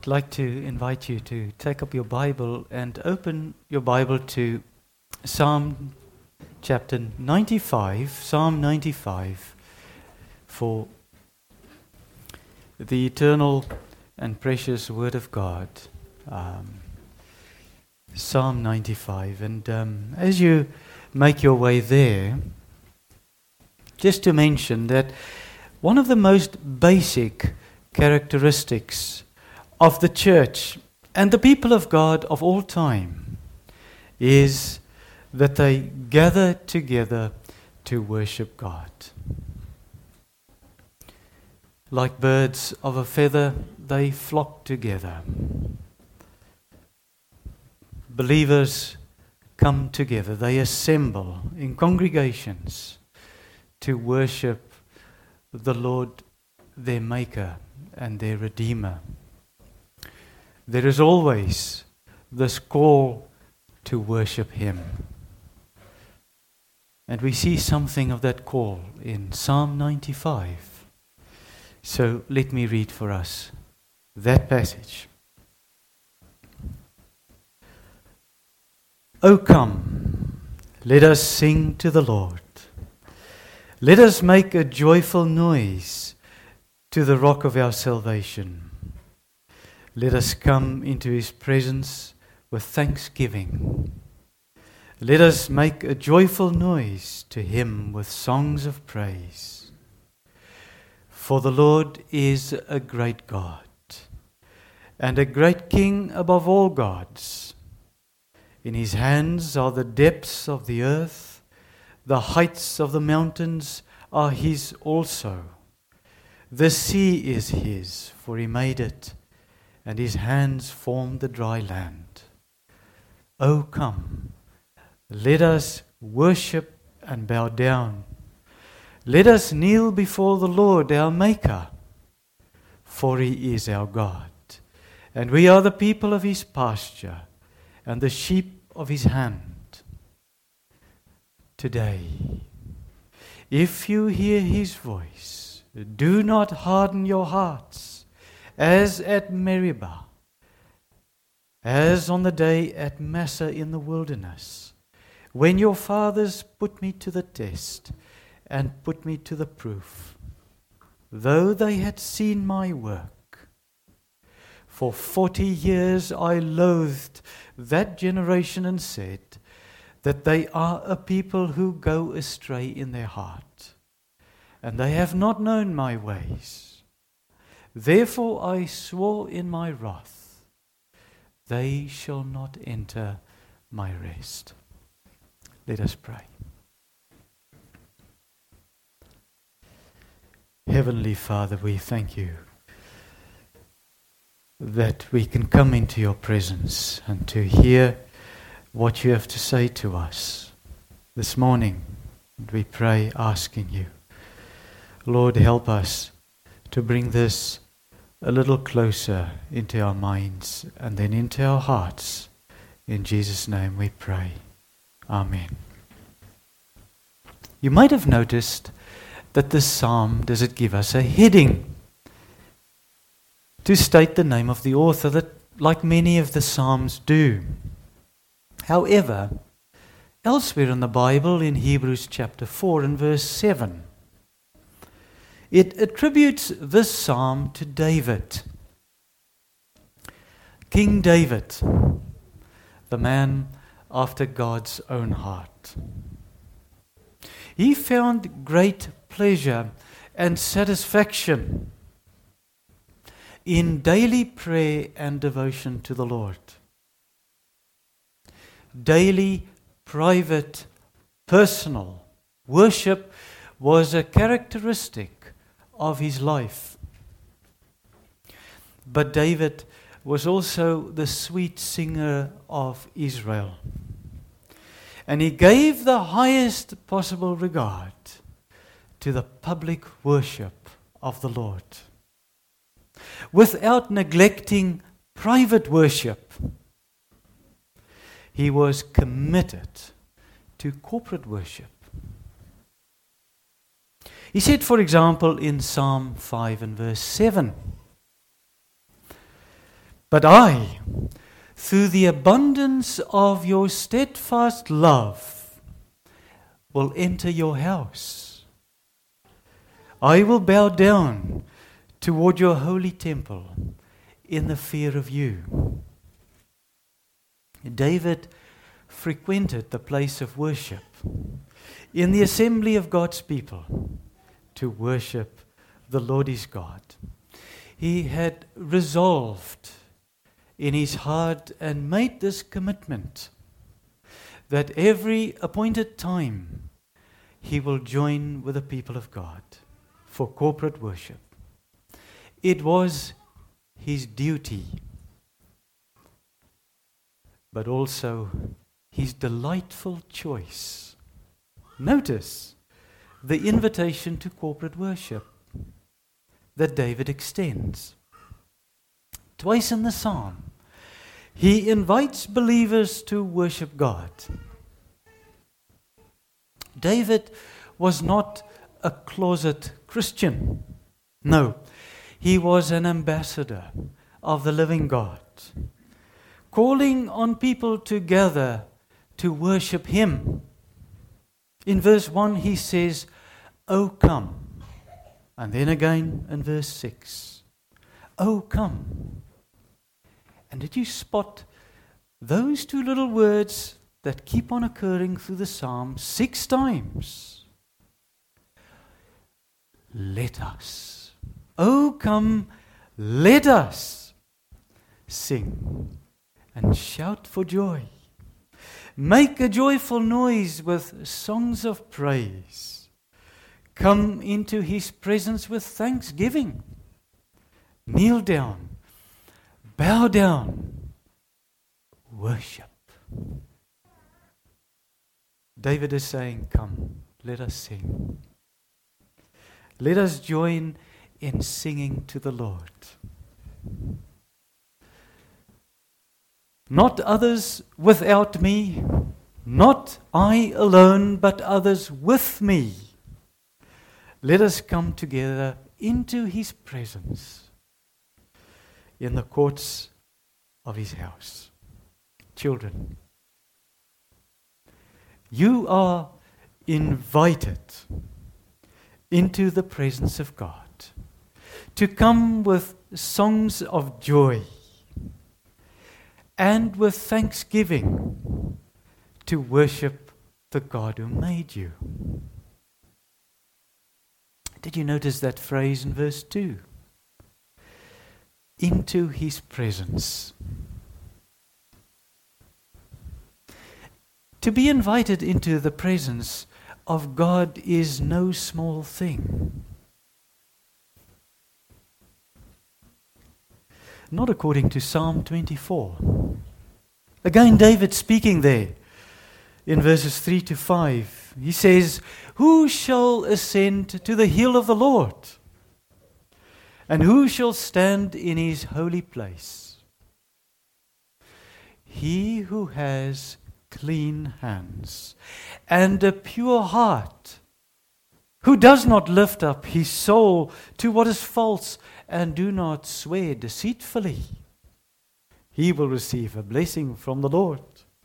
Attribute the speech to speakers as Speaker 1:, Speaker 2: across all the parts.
Speaker 1: I'd like to invite you to take up your Bible and open your Bible to Psalm chapter 95, Psalm 95, for the eternal and precious Word of God. Psalm 95. And as you make your way there, just to mention that one of the most basic characteristics of the church and the people of God of all time is that they gather together to worship God. Like birds of a feather, they flock together. Believers come together, they assemble in congregations to worship the Lord, their Maker and their Redeemer. There is always this call to worship Him. And we see something of that call in Psalm 95. So let me read for us that passage. O come, let us sing to the Lord. Let us make a joyful noise to the rock of our salvation. Let us come into His presence with thanksgiving. Let us make a joyful noise to Him with songs of praise. For the Lord is a great God, and a great King above all gods. In His hands are the depths of the earth, the heights of the mountains are His also. The sea is His, for He made it, and His hands formed the dry land. O come, let us worship and bow down. Let us kneel before the Lord our Maker, for He is our God, and we are the people of His pasture, and the sheep of His hand. Today, if you hear His voice, do not harden your hearts, as at Meribah, as on the day at Massah in the wilderness, when your fathers put me to the test and put me to the proof, though they had seen my work. For 40 years I loathed that generation and said that they are a people who go astray in their heart, and they have not known my ways. Therefore I swore in my wrath, they shall not enter my rest. Let us pray. Heavenly Father, we thank You that we can come into Your presence and to hear what You have to say to us this morning. And we pray asking You, Lord, help us to bring this a little closer into our minds and then into our hearts. In Jesus' name we pray. Amen. You might have noticed that this psalm doesn't give us a heading to state the name of the author, that like many of the psalms do. However, elsewhere in the Bible, in Hebrews chapter 4 and verse 7, it attributes this psalm to David. King David, the man after God's own heart. He found great pleasure and satisfaction in daily prayer and devotion to the Lord. Daily, private, personal worship was a characteristic of his life. But David was also the sweet singer of Israel. And he gave the highest possible regard to the public worship of the Lord, without neglecting private worship. He was committed to corporate worship. He said, for example, in Psalm 5 and verse 7, But I, through the abundance of your steadfast love, will enter your house. I will bow down toward your holy temple in the fear of you. David frequented the place of worship in the assembly of God's people to worship the Lord his God. He had resolved in his heart and made this commitment that every appointed time he will join with the people of God for corporate worship. It was his duty, but also his delightful choice. Notice the invitation to corporate worship that David extends. Twice in the psalm, he invites believers to worship God. David was not a closet Christian. No, he was an ambassador of the living God, calling on people to gather to worship him. In verse 1 he says, "O come." And then again in verse 6, "O come." And did you spot those two little words that keep on occurring through the psalm 6 times? Let us. Oh, come, let us sing and shout for joy. Make a joyful noise with songs of praise. Come into his presence with thanksgiving. Kneel down. Bow down, worship. David is saying, come, let us sing. Let us join in singing to the Lord. Not others without me, not I alone, but others with me. Let us come together into his presence in the courts of his house. Children, you are invited into the presence of God to come with songs of joy and with thanksgiving to worship the God who made you. Did you notice that phrase in verse 2? Into his presence. To be invited into the presence of God is no small thing. Not according to Psalm 24. Again, David speaking there in verses 3 to 5. He says, "Who shall ascend to the hill of the Lord? And who shall stand in his holy place? He who has clean hands and a pure heart, who does not lift up his soul to what is false and do not swear deceitfully. He will receive a blessing from the Lord,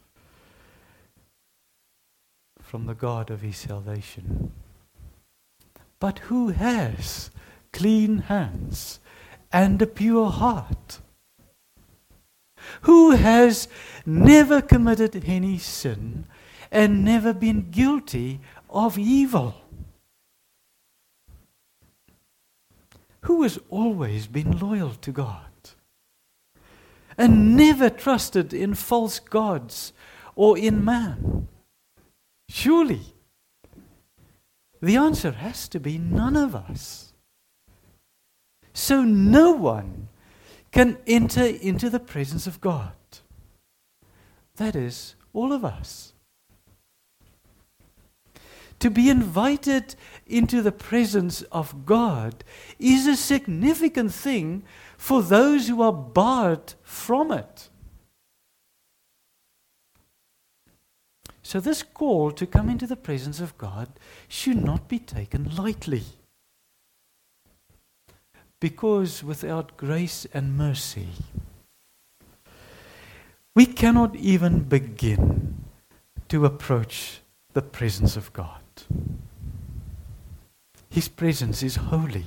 Speaker 1: from the God of his salvation." But who has clean hands and a pure heart? Who has never committed any sin and never been guilty of evil? Who has always been loyal to God and never trusted in false gods or in man? Surely, the answer has to be none of us. So no one can enter into the presence of God. That is, all of us. To be invited into the presence of God is a significant thing for those who are barred from it. So this call to come into the presence of God should not be taken lightly. Because without grace and mercy, We cannot even begin to approach the presence of God. His presence is holy.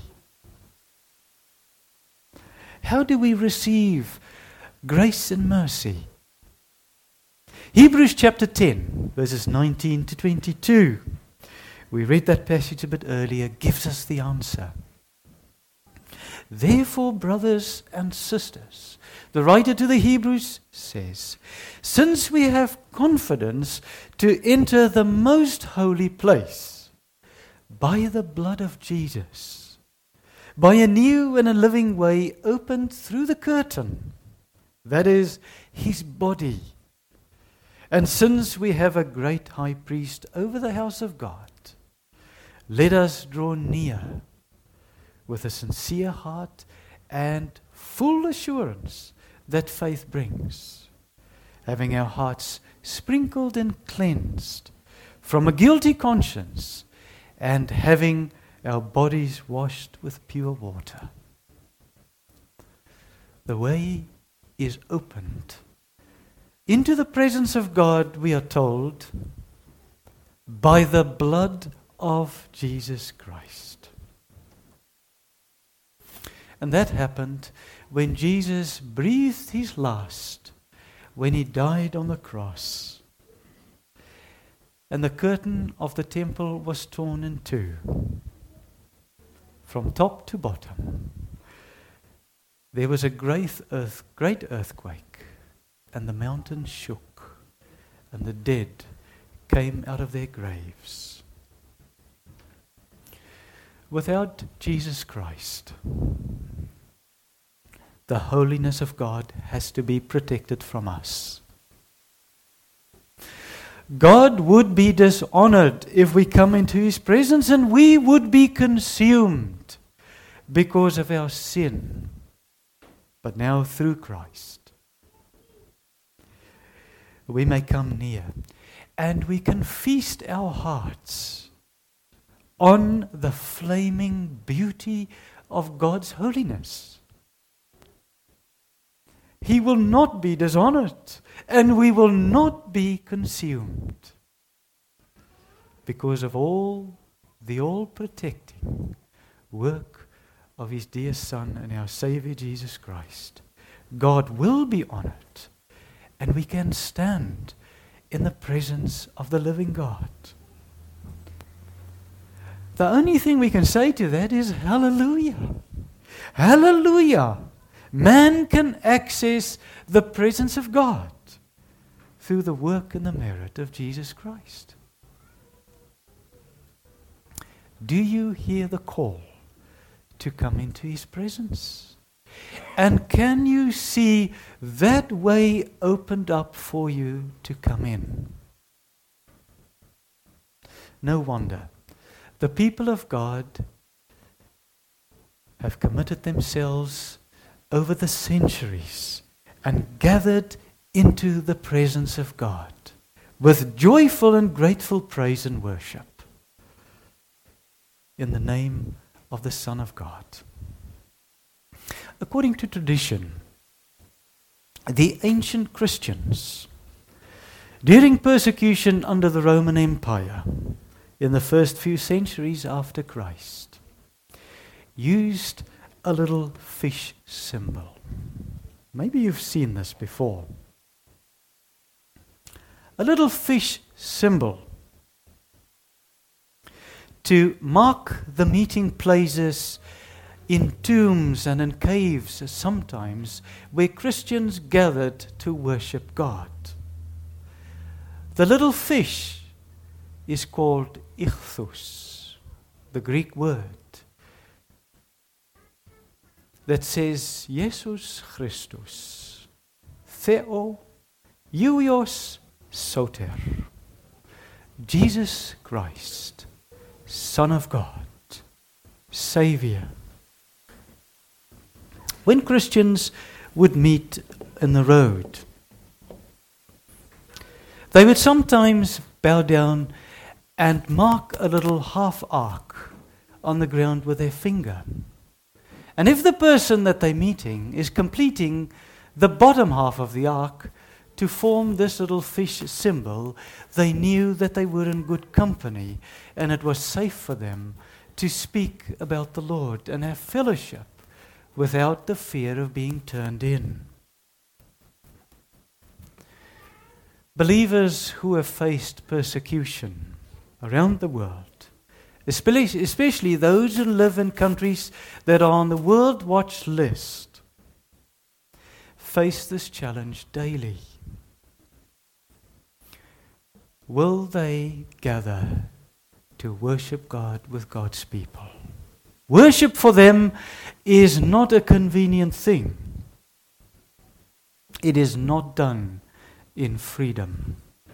Speaker 1: How do we receive grace and mercy? Hebrews chapter 10, verses 19 to 22. We read that passage a bit earlier, gives us the answer. Therefore, brothers and sisters, the writer to the Hebrews says, since we have confidence to enter the most holy place by the blood of Jesus, by a new and a living way opened through the curtain, that is, his body. And since we have a great high priest over the house of God, let us draw near with a sincere heart and full assurance that faith brings, having our hearts sprinkled and cleansed from a guilty conscience, and having our bodies washed with pure water. The way is opened into the presence of God, we are told, by the blood of Jesus Christ. And that happened when Jesus breathed his last, when he died on the cross. And the curtain of the temple was torn in two, from top to bottom. There was a great earthquake, and the mountain shook, and the dead came out of their graves. Without Jesus Christ, the holiness of God has to be protected from us. God would be dishonored if we come into his presence, and we would be consumed because of our sin. But now through Christ, we may come near, and we can feast our hearts on the flaming beauty of God's holiness. He will not be dishonored, and we will not be consumed because of the all-protecting work of his dear Son and our Savior Jesus Christ. God will be honored, and we can stand in the presence of the living God. The only thing we can say to that is hallelujah. Hallelujah. Man can access the presence of God through the work and the merit of Jesus Christ. Do you hear the call to come into his presence? And can you see that way opened up for you to come in? No wonder the people of God have committed themselves over the centuries and gathered into the presence of God with joyful and grateful praise and worship in the name of the Son of God. According to tradition, the ancient Christians, during persecution under the Roman Empire in the first few centuries after Christ, used a little fish symbol. Maybe you've seen this before. A little fish symbol to mark the meeting places in tombs and in caves sometimes where Christians gathered to worship God. The little fish is called ichthus, the Greek word that says Jesus Christus, Theo Huios Soter, Jesus Christ, Son of God, Savior. When Christians would meet in the road, they would sometimes bow down and mark a little half arc on the ground with their finger. And if the person that they're meeting is completing the bottom half of the arc to form this little fish symbol, they knew that they were in good company and it was safe for them to speak about the Lord and have fellowship without the fear of being turned in. Believers who have faced persecution around the world, especially those who live in countries that are on the World Watch list, face this challenge daily. Will they gather to worship God with God's people? Worship for them is not a convenient thing. It is not done in freedom.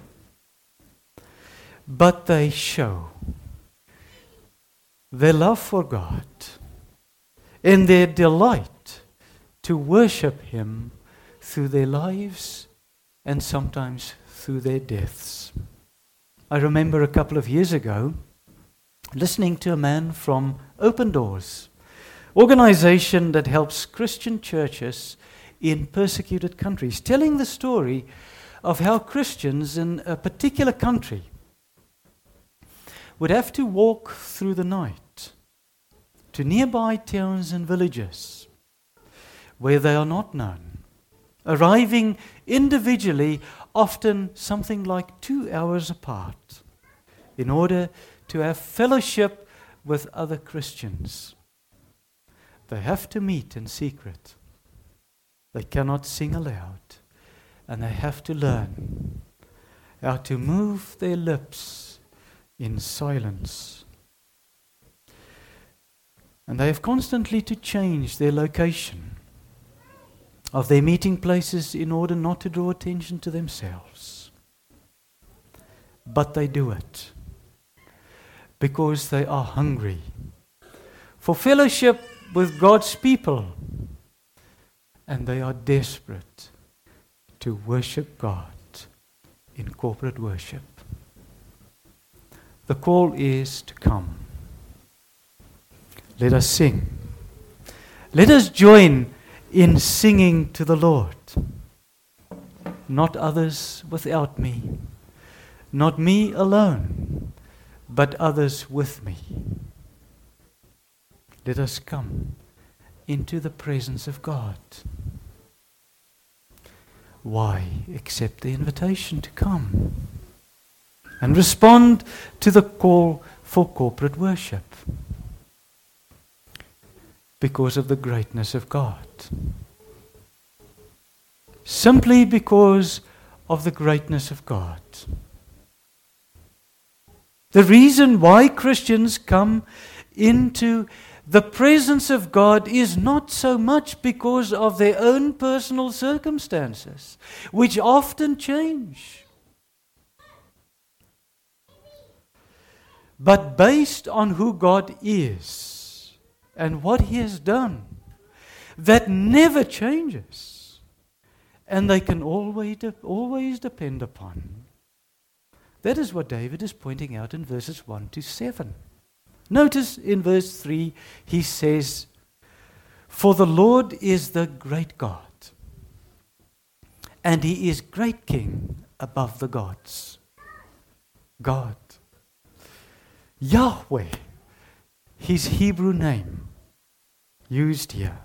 Speaker 1: But they show their love for God and their delight to worship Him through their lives and sometimes through their deaths. I remember a couple of years ago listening to a man from Open Doors, organization that helps Christian churches in persecuted countries, telling the story of how Christians in a particular country would have to walk through the night to nearby towns and villages where they are not known, arriving individually, often something like 2 hours apart, in order to have fellowship with other Christians. They have to meet in secret. They cannot sing aloud. And they have to learn how to move their lips in silence. And they have constantly to change their location of their meeting places in order not to draw attention to themselves. But they do it because they are hungry for fellowship with God's people, and they are desperate to worship God in corporate worship. The call is to come. Let us sing. Let us join in singing to the Lord. Not others without me, not me alone, but others with me. Let us come into the presence of God. Why accept the invitation to come and respond to the call for corporate worship? Because of the greatness of God. Simply because of the greatness of God. The reason why Christians come into the presence of God is not so much because of their own personal circumstances, which often change, but based on who God is and what He has done, that never changes, and they can always depend upon. That is what David is pointing out in verses 1 to 7. Notice in verse 3, he says, "For the Lord is the great God, and He is great King above the gods." God. Yahweh, His Hebrew name, used here,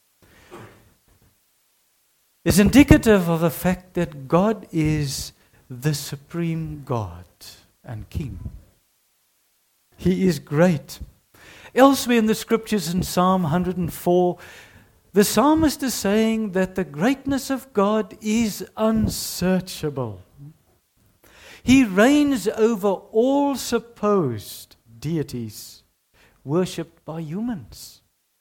Speaker 1: is indicative of the fact that God is the supreme God and King. He is great. Elsewhere in the scriptures in Psalm 104, the psalmist is saying that the greatness of God is unsearchable. He reigns over all supposed deities worshipped by humans.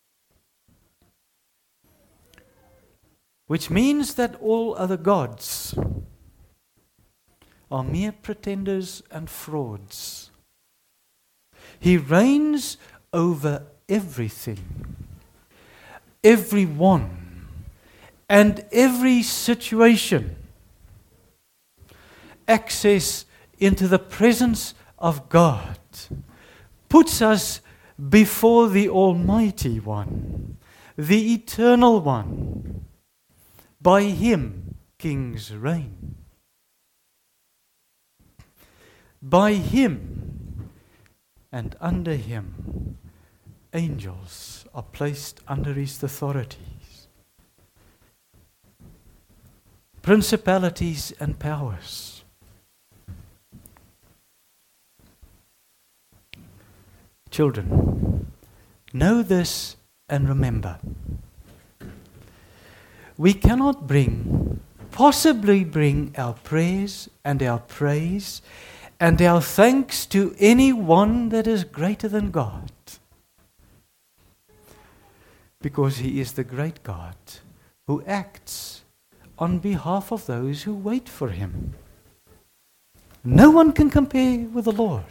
Speaker 1: Which means that all other gods are mere pretenders and frauds. He reigns over everything, everyone, and every situation. Access into the presence of God puts us before the Almighty One, the Eternal One. By Him kings reign. By him and under him, angels are placed under his authorities. Principalities and powers. Children, know this and remember. We cannot possibly bring our prayers and our praise and our thanks to any one that is greater than God. Because he is the great God who acts on behalf of those who wait for him. No one can compare with the Lord.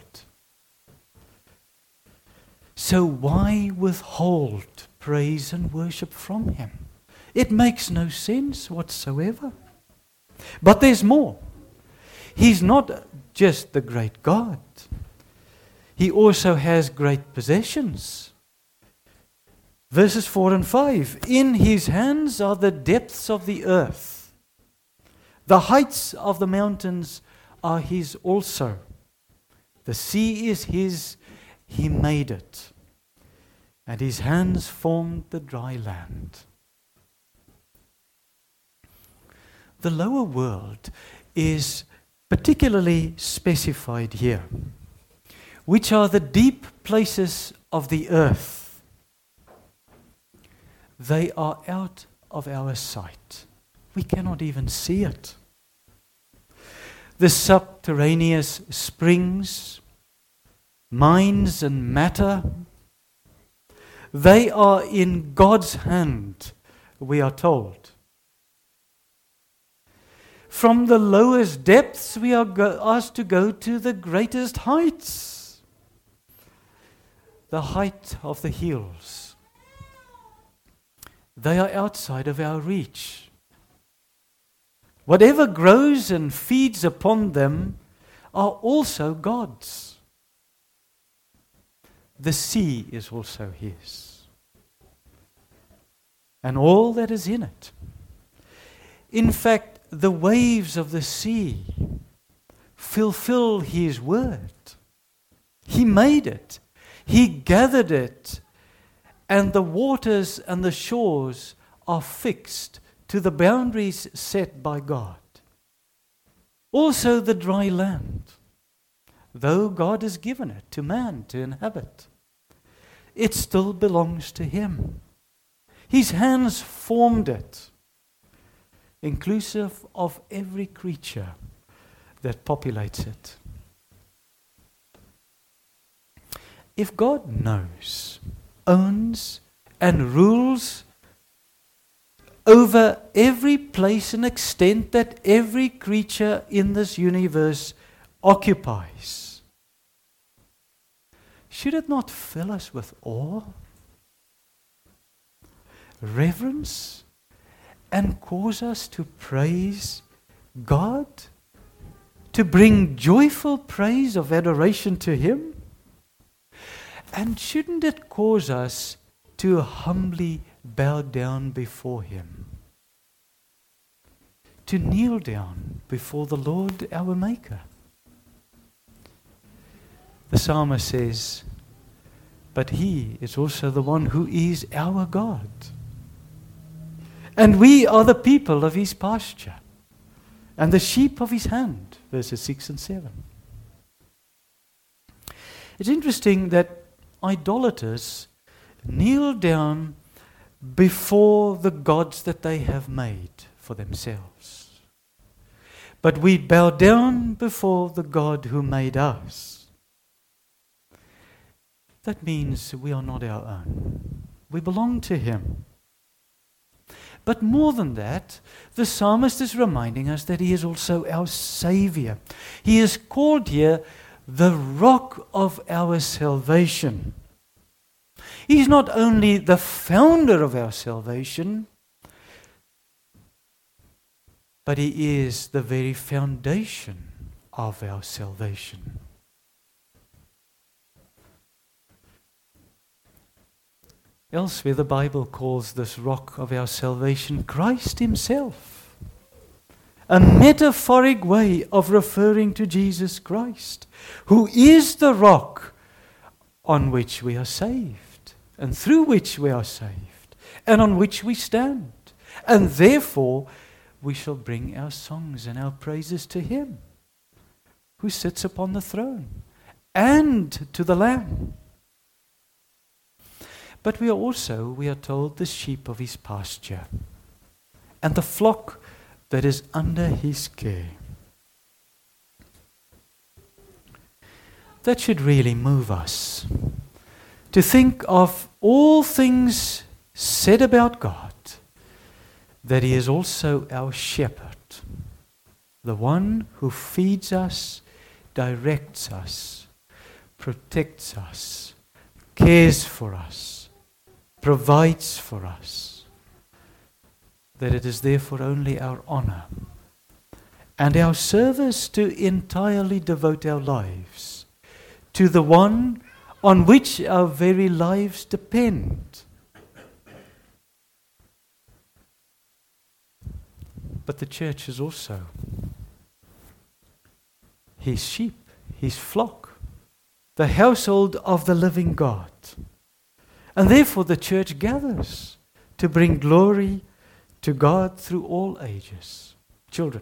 Speaker 1: So why withhold praise and worship from him? It makes no sense whatsoever. But there's more. He's not just the great God. He also has great possessions. Verses 4 and 5. In his hands are the depths of the earth. The heights of the mountains are his also. The sea is his. He made it. And his hands formed the dry land. The lower world is particularly specified here, which are the deep places of the earth. They are out of our sight. We cannot even see it. The subterraneous springs, mines and matter, they are in God's hand, we are told. From the lowest depths, we are asked to go to the greatest heights. The height of the hills. They are outside of our reach. Whatever grows and feeds upon them are also God's. The sea is also his, and all that is in it. In fact, the waves of the sea fulfill his word. He made it. He gathered it. And the waters and the shores are fixed to the boundaries set by God. Also the dry land, though God has given it to man to inhabit, it still belongs to him. His hands formed it, inclusive of every creature that populates it. If God knows, owns, and rules over every place and extent that every creature in this universe occupies, should it not fill us with awe, reverence, and cause us to praise God, to bring joyful praise of adoration to him? And shouldn't it cause us to humbly bow down before him? To kneel down before the Lord our Maker? The psalmist says, but he is also the one who is our God. And we are the people of his pasture, and the sheep of his hand. Verses 6 and 7. It's interesting that idolaters kneel down before the gods that they have made for themselves. But we bow down before the God who made us. That means we are not our own. We belong to him. But more than that, the psalmist is reminding us that he is also our Savior. He is called here the rock of our salvation. He's not only the founder of our salvation, but he is the very foundation of our salvation. Elsewhere, the Bible calls this rock of our salvation Christ himself. a metaphoric way of referring to Jesus Christ, who is the rock on which we are saved, and through which we are saved, and on which we stand. And therefore, we shall bring our songs and our praises to Him, who sits upon the throne, and to the Lamb. But we are told, the sheep of His pasture, and the flock that is under His care. That should really move us to think of all things said about God, that He is also our shepherd, the one who feeds us, directs us, protects us, cares for us, provides for us. That it is therefore only our honor and our service to entirely devote our lives to the one on which our very lives depend. But the church is also His sheep, His flock, the household of the living God. And therefore the church gathers to bring glory to God through all ages. Children,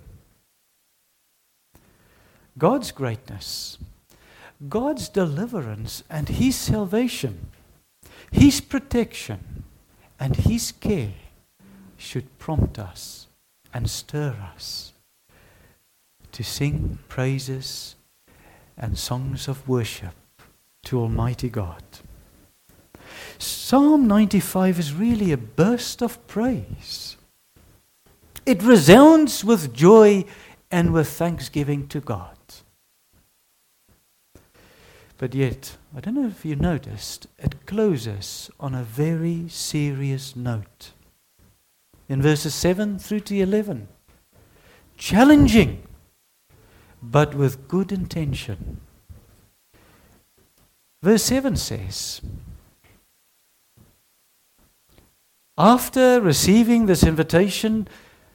Speaker 1: God's greatness, God's deliverance and His salvation, His protection and His care should prompt us and stir us to sing praises and songs of worship to Almighty God. Psalm 95 is really a burst of praise. It resounds with joy and with thanksgiving to God. But yet, I don't know if you noticed, it closes on a very serious note. In verses 7 through to 11, challenging, but with good intention. Verse 7 says, after receiving this invitation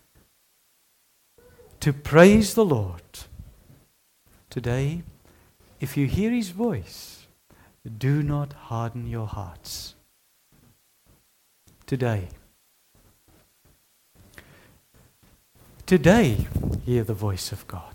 Speaker 1: to praise the Lord, today, if you hear His voice, do not harden your hearts. Today, hear the voice of God.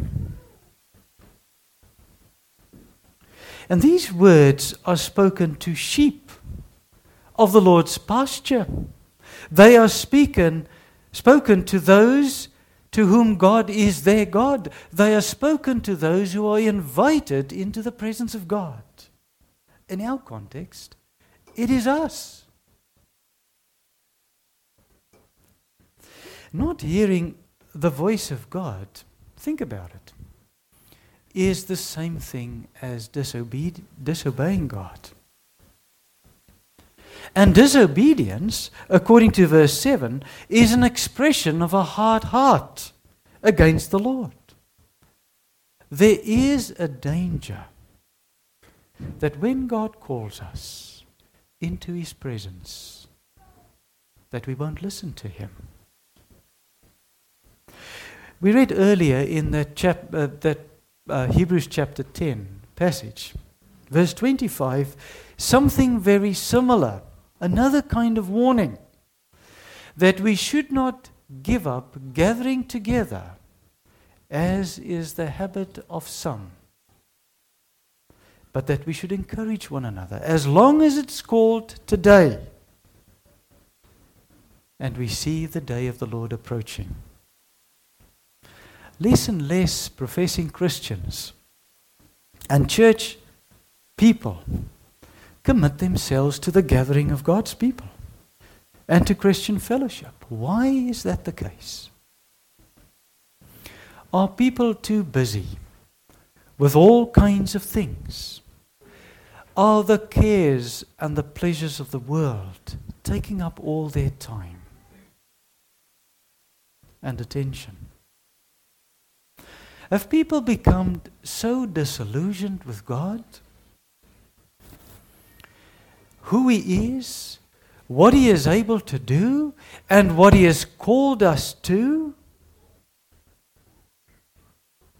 Speaker 1: And these words are spoken to sheep of the Lord's pasture. They are spoken to those to whom God is their God. They are spoken to those who are invited into the presence of God. In our context, it is us. Not hearing the voice of God, think about it, is the same thing as disobeying God. And disobedience, according to verse 7, is an expression of a hard heart against the Lord. There is a danger that when God calls us into His presence, that we won't listen to Him. We read earlier in that Hebrews chapter 10 passage, verse 25, something very similar. Another kind of warning, that we should not give up gathering together, as is the habit of some, but that we should encourage one another, as long as it's called today, and we see the day of the Lord approaching. Less and less professing Christians and church people commit themselves to the gathering of God's people and to Christian fellowship. Why is that the case? Are people too busy with all kinds of things? Are the cares and the pleasures of the world taking up all their time and attention? Have people become so disillusioned with God, who He is, what He is able to do, and what He has called us to,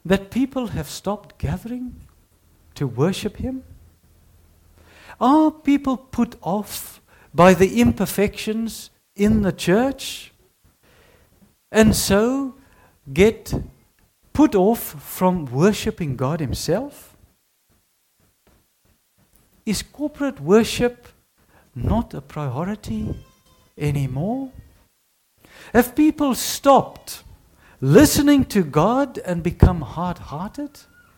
Speaker 1: that people have stopped gathering to worship Him? Are people put off by the imperfections in the church and so get put off from worshiping God Himself? Is corporate worship not a priority anymore? Have people stopped listening to God and become hard-hearted?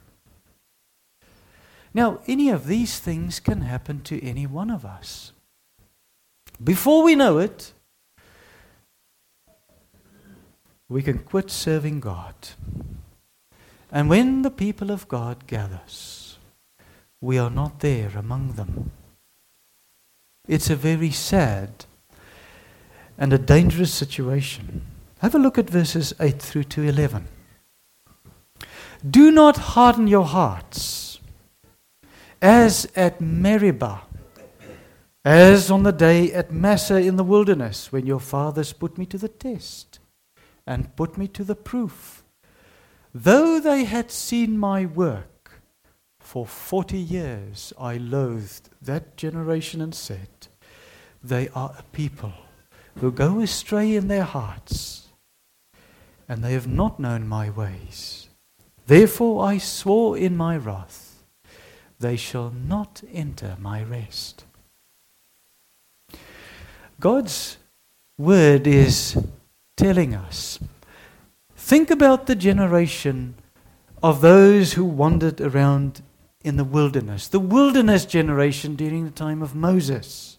Speaker 1: Now, any of these things can happen to any one of us. Before we know it, we can quit serving God. And when the people of God gathers, we are not there among them. It's a very sad and a dangerous situation. Have a look at verses 8 through to 11. Do not harden your hearts, as at Meribah, as on the day at Massah in the wilderness, when your fathers put me to the test and put me to the proof. Though they had seen my work, for 40 years I loathed that generation and said, they are a people who go astray in their hearts, and they have not known my ways. Therefore I swore in my wrath, they shall not enter my rest. God's word is telling us, think about the generation of those who wandered around in the wilderness generation during the time of Moses.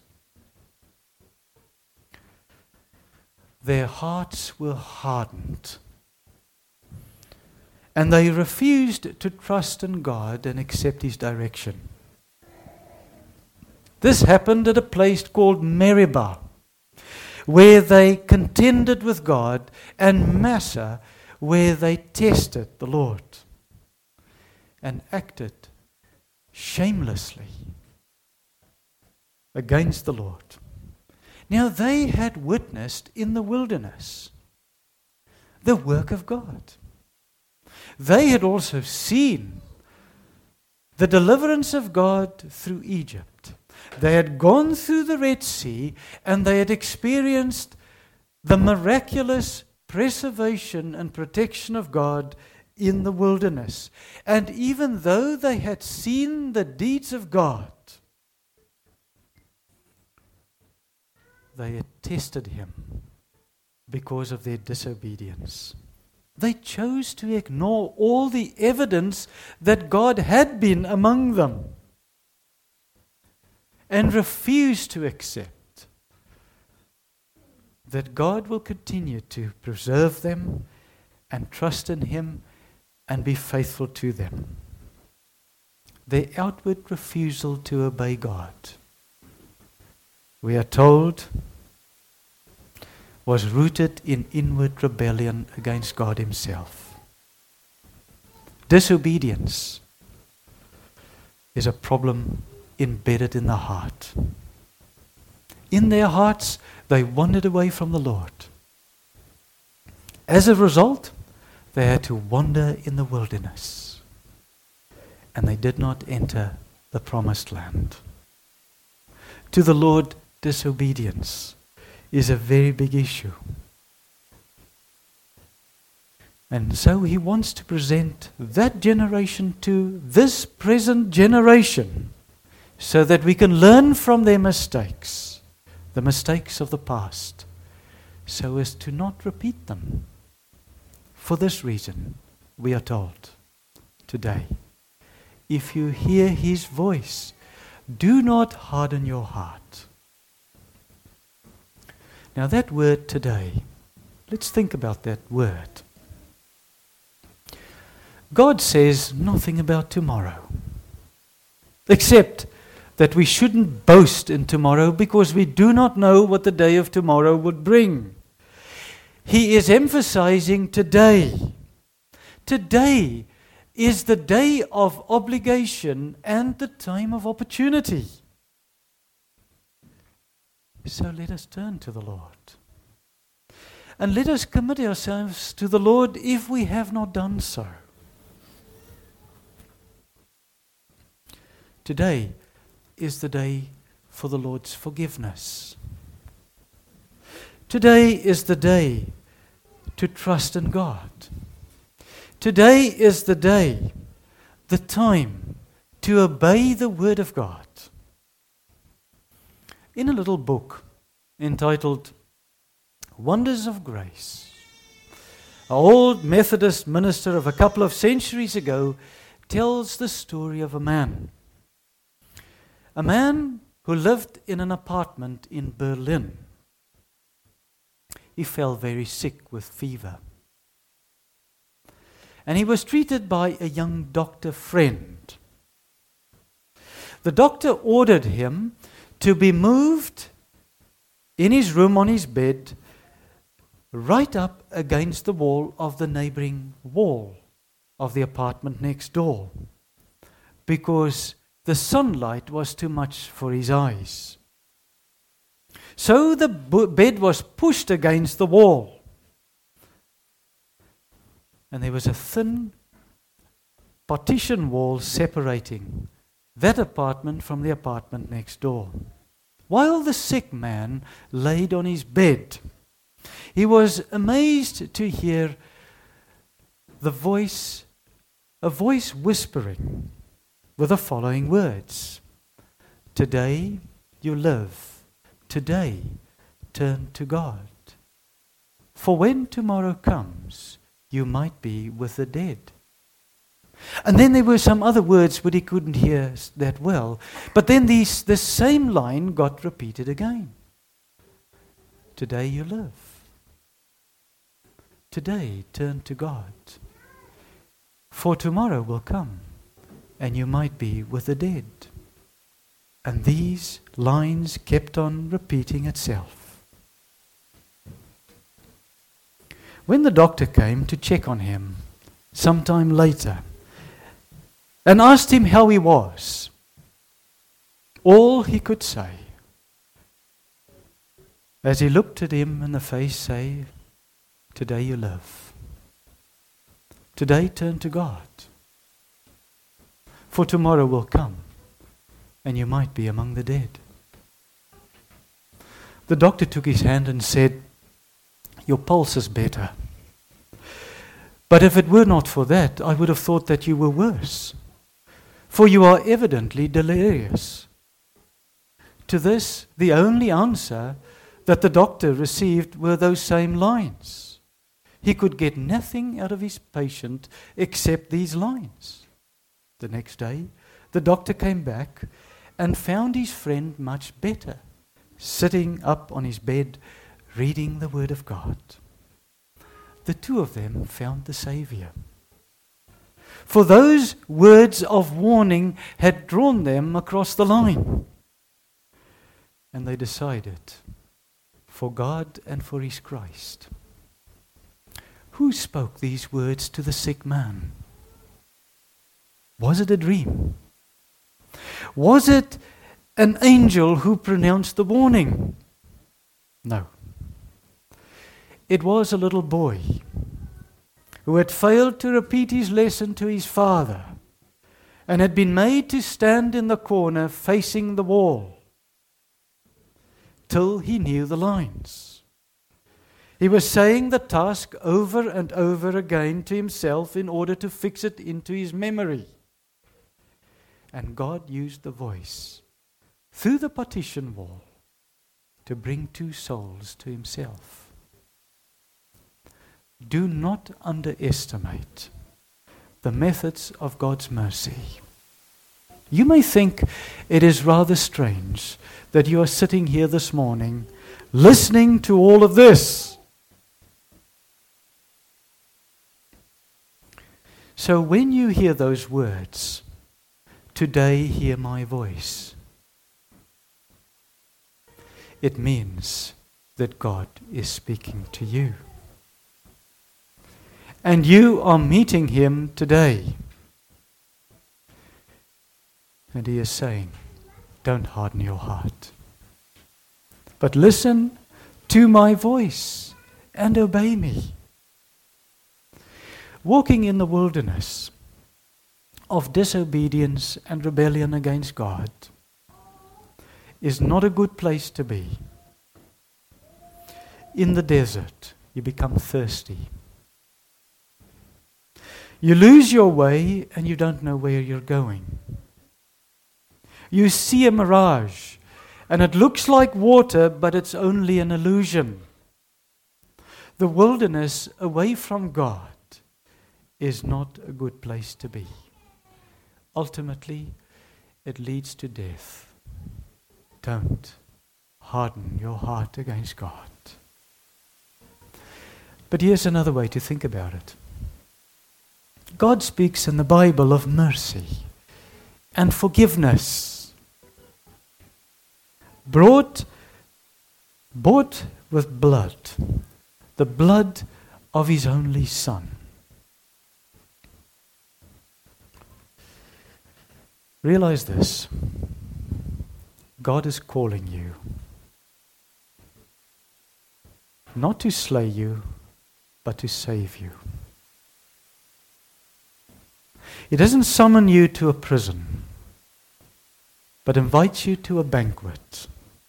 Speaker 1: Their hearts were hardened, and they refused to trust in God and accept His direction. This happened at a place called Meribah, where they contended with God, and Massah, where they tested the Lord and acted shamelessly against the Lord. Now they had witnessed in the wilderness the work of God. They had also seen the deliverance of God through Egypt. They had gone through the Red Sea, and they had experienced the miraculous preservation and protection of God in the wilderness. And even though they had seen the deeds of God, they had tested Him because of their disobedience. They chose to ignore all the evidence that God had been among them and refused to accept that God will continue to preserve them and trust in Him and be faithful to them. Their outward refusal to obey God, we are told, was rooted in inward rebellion against God Himself. Disobedience is a problem embedded in the heart. In their hearts, they wandered away from the Lord. As a result, they had to wander in the wilderness, and they did not enter the promised land. To the Lord, disobedience is a very big issue. And so He wants to present that generation to this present generation so that we can learn from their mistakes, the mistakes of the past, so as to not repeat them. For this reason, we are told today, if you hear His voice, do not harden your heart. Now that word today, let's think about that word. God says nothing about tomorrow, except that we shouldn't boast in tomorrow because we do not know what the day of tomorrow would bring. He is emphasizing today. Today is the day of obligation and the time of opportunity. So let us turn to the Lord. And let us commit ourselves to the Lord if we have not done so. Today is the day for the Lord's forgiveness. Today is the day to trust in God. Today is the day, the time to obey the Word of God. In a little book entitled Wonders of Grace, an old Methodist minister of a couple of centuries ago tells the story of a man who lived in an apartment in Berlin. He fell very sick with fever. And he was treated by a young doctor friend. The doctor ordered him to be moved in his room on his bed right up against the wall of the neighboring wall of the apartment next door, because the sunlight was too much for his eyes. So the bed was pushed against the wall, and there was a thin partition wall separating that apartment from the apartment next door. While the sick man laid on his bed, he was amazed to hear a voice whispering with the following words: "Today you live, today turn to God. For when tomorrow comes, you might be with the dead." And then there were some other words, but he couldn't hear that well. But then this same line got repeated again. "Today you live. Today turn to God. For tomorrow will come, and you might be with the dead." And these lines kept on repeating itself. When the doctor came to check on him sometime later and asked him how he was, all he could say, as he looked at him in the face, say, "Today you live. Today turn to God. For tomorrow will come, and you might be among the dead." The doctor took his hand and said, "Your pulse is better. But if it were not for that, I would have thought that you were worse. For you are evidently delirious." To this, the only answer that the doctor received were those same lines. He could get nothing out of his patient except these lines. The next day, the doctor came back and found his friend much better, sitting up on his bed, reading the Word of God. The two of them found the Savior. For those words of warning had drawn them across the line. And they decided, for God and for His Christ. Who spoke these words to the sick man? Was it a dream? Was it an angel who pronounced the warning? No. It was a little boy who had failed to repeat his lesson to his father and had been made to stand in the corner facing the wall till he knew the lines. He was saying the task over and over again to himself in order to fix it into his memory. And God used the voice through the partition wall to bring two souls to Himself. Do not underestimate the methods of God's mercy. You may think it is rather strange that you are sitting here this morning listening to all of this. So when you hear those words, "Today hear my voice," it means that God is speaking to you. And you are meeting Him today. And He is saying, don't harden your heart, but listen to my voice and obey me. Walking in the wilderness of disobedience and rebellion against God is not a good place to be. In the desert, you become thirsty. You lose your way and you don't know where you're going. You see a mirage and it looks like water, but it's only an illusion. The wilderness away from God is not a good place to be. Ultimately, it leads to death. Don't harden your heart against God. But here's another way to think about it. God speaks in the Bible of mercy and forgiveness. Bought with blood, the blood of His only Son. Realize this. God is calling you not to slay you, but to save you. He doesn't summon you to a prison, but invites you to a banquet.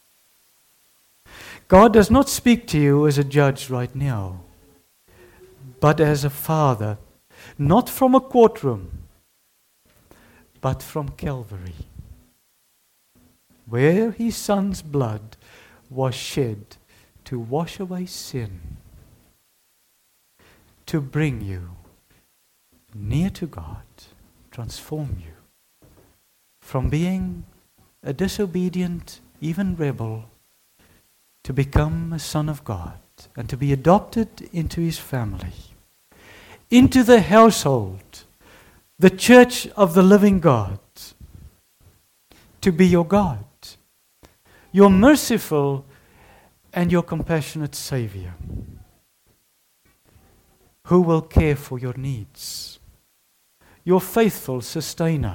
Speaker 1: God does not speak to you as a judge right now, but as a father, not from a courtroom, but from Calvary, where His Son's blood was shed to wash away sin, to bring you near to God, transform you from being a disobedient, even rebel, to become a son of God and to be adopted into His family, into the household, the church of the living God, to be your God, your merciful and your compassionate Savior, who will care for your needs, your faithful sustainer,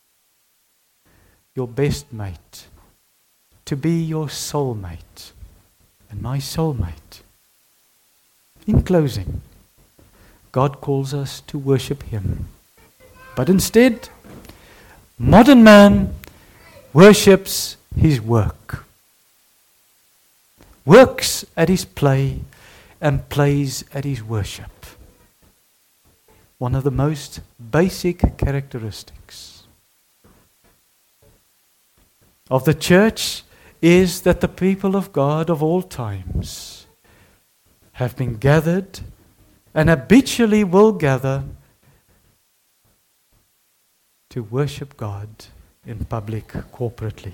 Speaker 1: your best mate, to be your soulmate and my soulmate. In closing, God calls us to worship Him. But instead, modern man worships his work, works at his play, and plays at his worship. One of the most basic characteristics of the church is that the people of God of all times have been gathered and habitually will gather to worship God in public, corporately.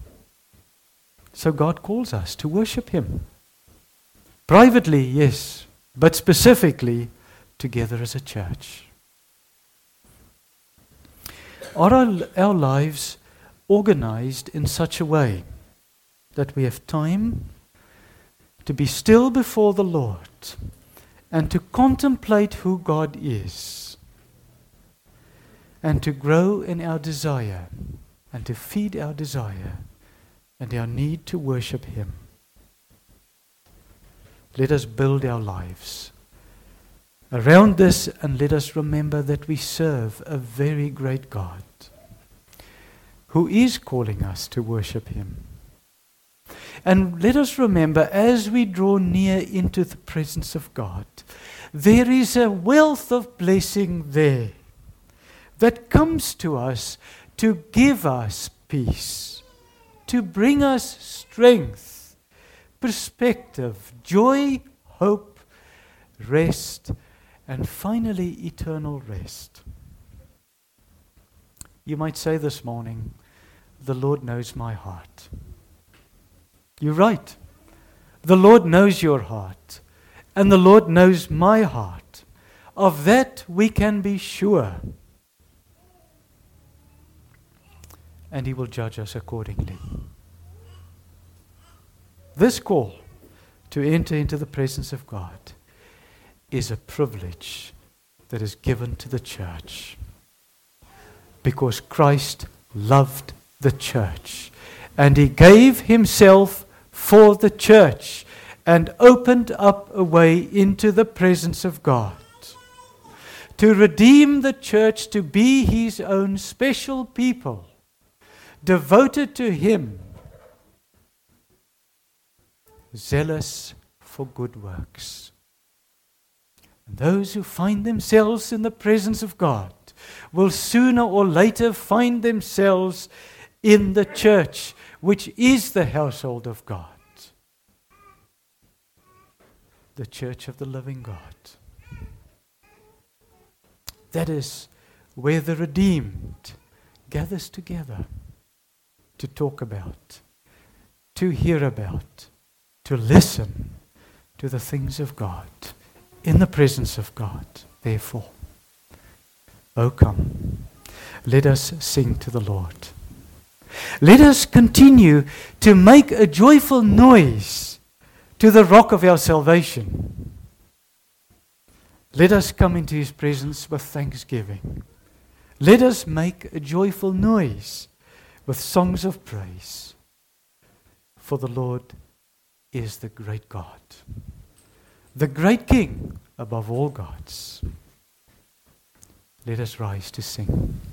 Speaker 1: So God calls us to worship Him. Privately, yes, but specifically together as a church. Are our lives organized in such a way that we have time to be still before the Lord and to contemplate who God is and to grow in our desire and to feed our desire and our need to worship Him? Let us build our lives around this, and let us remember that we serve a very great God who is calling us to worship Him. And let us remember, as we draw near into the presence of God, there is a wealth of blessing there that comes to us to give us peace, to bring us strength, perspective, joy, hope, rest, and finally eternal rest. You might say this morning, the Lord knows my heart. You're right. The Lord knows your heart, and the Lord knows my heart. Of that we can be sure. And He will judge us accordingly. This call to enter into the presence of God is a privilege that is given to the church, because Christ loved the church and He gave Himself for the church and opened up a way into the presence of God. to redeem the church to be his own special people, devoted to him, zealous for good works. And those who find themselves in the presence of God will sooner or later find themselves in the church, which is the household of God, the church of the living God. That is where the redeemed gathers together to talk about, to hear about, to listen to the things of God, in the presence of God. Therefore, O come, let us sing to the Lord. Let us continue to make a joyful noise to the rock of our salvation. Let us come into his presence with thanksgiving. Let us make a joyful noise with songs of praise. For the Lord is the great God, the great King above all gods. Let us rise to sing.